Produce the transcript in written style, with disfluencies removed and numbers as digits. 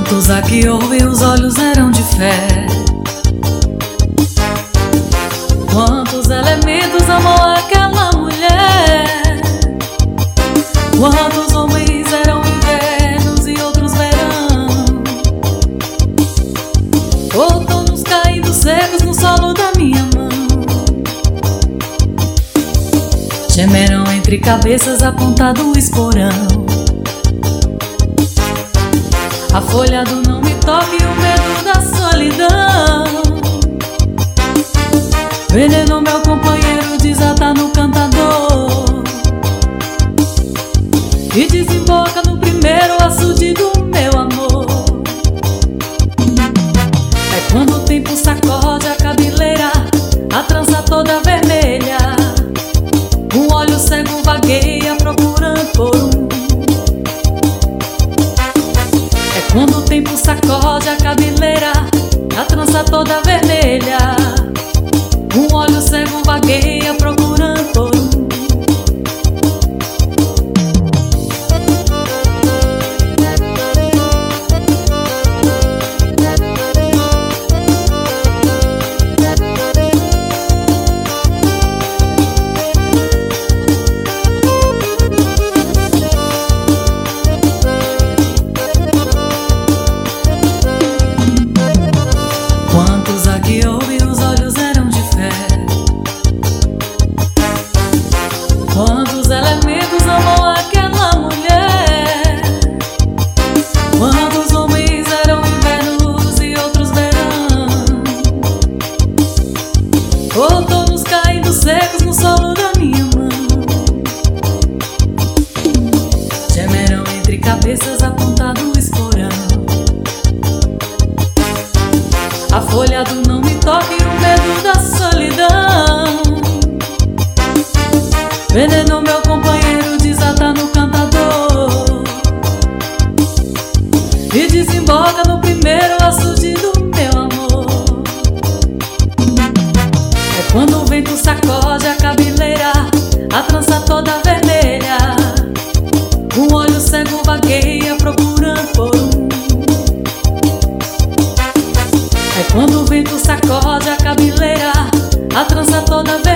Quantos aqui ouvem, os olhos eram de fé? Quantos elementos amou aquela mulher? Quantos homens eram invernos e outros verão? Outonos caindo secos no solo da minha mão. Gemeram entre cabeças apontado o esporão. A folha do não me toque e o medo da solidão. Veneno, meu companheiro, desata no cantador e desemboca no primeiro açude do meu amor. É quando o tempo sacode a cabeleira, a trança toda vermelha. Um olho cego vagueia procurando por um. É quando o tempo sacode a cabeleira, a trança toda vermelha. Um olho cego vagueia procurando por um. Quantos aqui ouvem, os olhos eram de fé? Quantos elementos amou aquela mulher? Quantos homens eram invernos e outros verão? Outonos caindo secos no solo da minha mão. Gemeram entre cabeças apontado o esporão. A folha do não me toque e o medo da solidão. Veneno, meu companheiro, desata no cantador e desemboca no primeiro açude do meu amor. É quando o vento sacode a cabeleira, a trança toda vermelha. Um olho cego vagueia procurando por um. É quando o vento sacode a cabeleira, a trança toda vermelha.